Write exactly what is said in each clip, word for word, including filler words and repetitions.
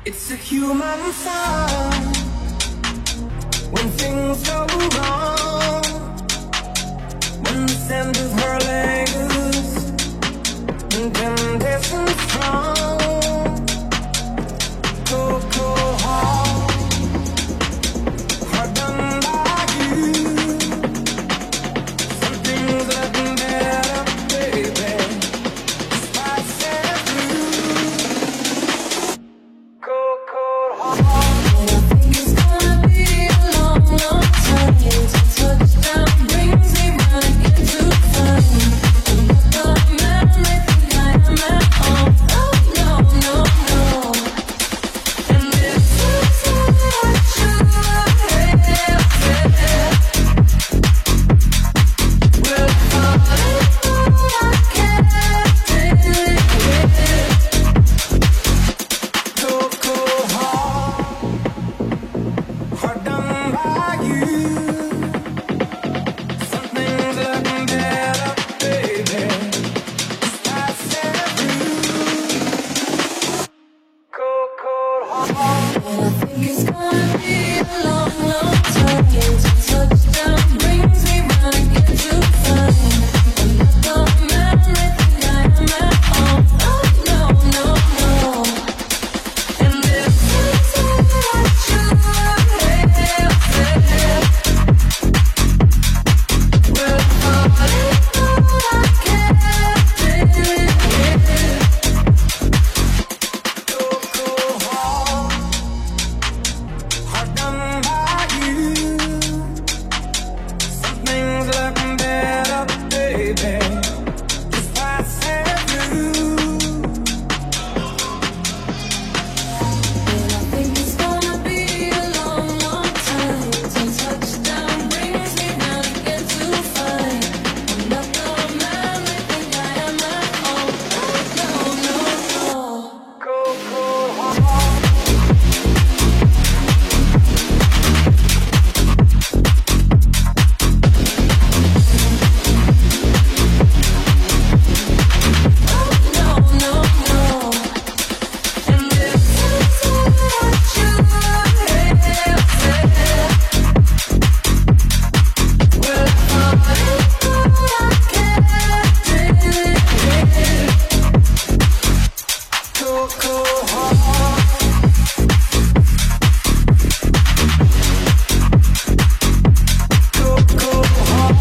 It's a human sign when things go wrong, when the scent of her lingers and temptation strong. Cold, cold heart, hard done by you. Some things that can better, baby, despite saying through. Cold, cold heart. And I think it's gonna be a long, long time till touchdown brings me running into fun. I'm not the man they think I am at all. Oh no, no, no. And if you say I should have well, falling for I can't take it. Cold, cold heart, hard done by you. Some things looking better, baby, despite saying through. Cold, cold heart. And I think it's gonna be a long, long time till touchdown brings me running into fun. I'm not the man they think I am at all. Oh no, no, no. And if you say I should have well, falling for I can't take it. Cold, cold heart, hard done by you. Some things looking better, baby, despite saying through. And I think it's gonna be a long, long time till touchdown brings me running into fun. I'm not the man they think I am at all. Oh no, no, no. Cold, cold heart. Oh no, no, no. And if you say I should have well, falling for I can't take it. Cold, cold heart. Cold, cold heart.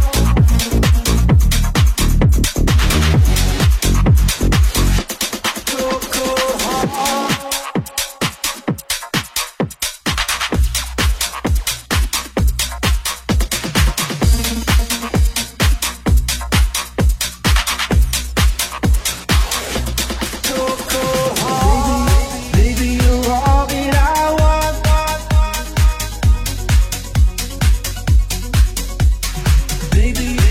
Cold, cold heart. Cold, cold heart. Baby, you're all that I want. Baby,